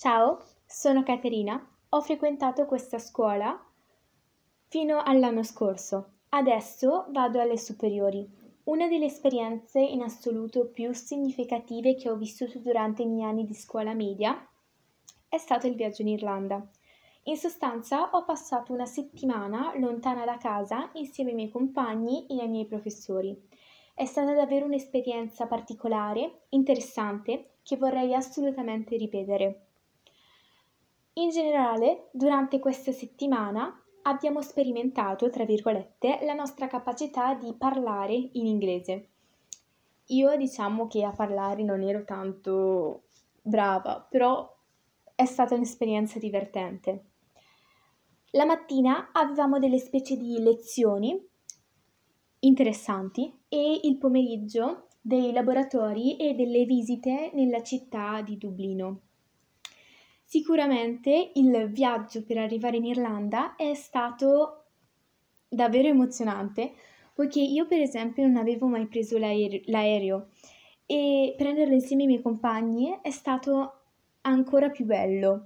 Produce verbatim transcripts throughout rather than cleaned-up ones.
Ciao, sono Caterina, ho frequentato questa scuola fino all'anno scorso. Adesso vado alle superiori. Una delle esperienze in assoluto più significative che ho vissuto durante i miei anni di scuola media è stato il viaggio in Irlanda. In sostanza ho passato una settimana lontana da casa insieme ai miei compagni e ai miei professori. È stata davvero un'esperienza particolare, interessante, che vorrei assolutamente ripetere. In generale, durante questa settimana abbiamo sperimentato, tra virgolette, la nostra capacità di parlare in inglese. Io diciamo che a parlare non ero tanto brava, però è stata un'esperienza divertente. La mattina avevamo delle specie di lezioni interessanti e il pomeriggio dei laboratori e delle visite nella città di Dublino. Sicuramente il viaggio per arrivare in Irlanda è stato davvero emozionante, poiché io per esempio non avevo mai preso l'aer- l'aereo e prenderlo insieme ai miei compagni è stato ancora più bello.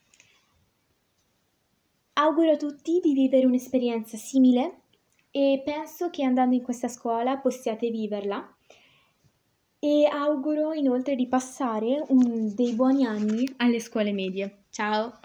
Auguro a tutti di vivere un'esperienza simile e penso che andando in questa scuola possiate viverla e auguro inoltre di passare un- dei buoni anni alle scuole medie. Ciao!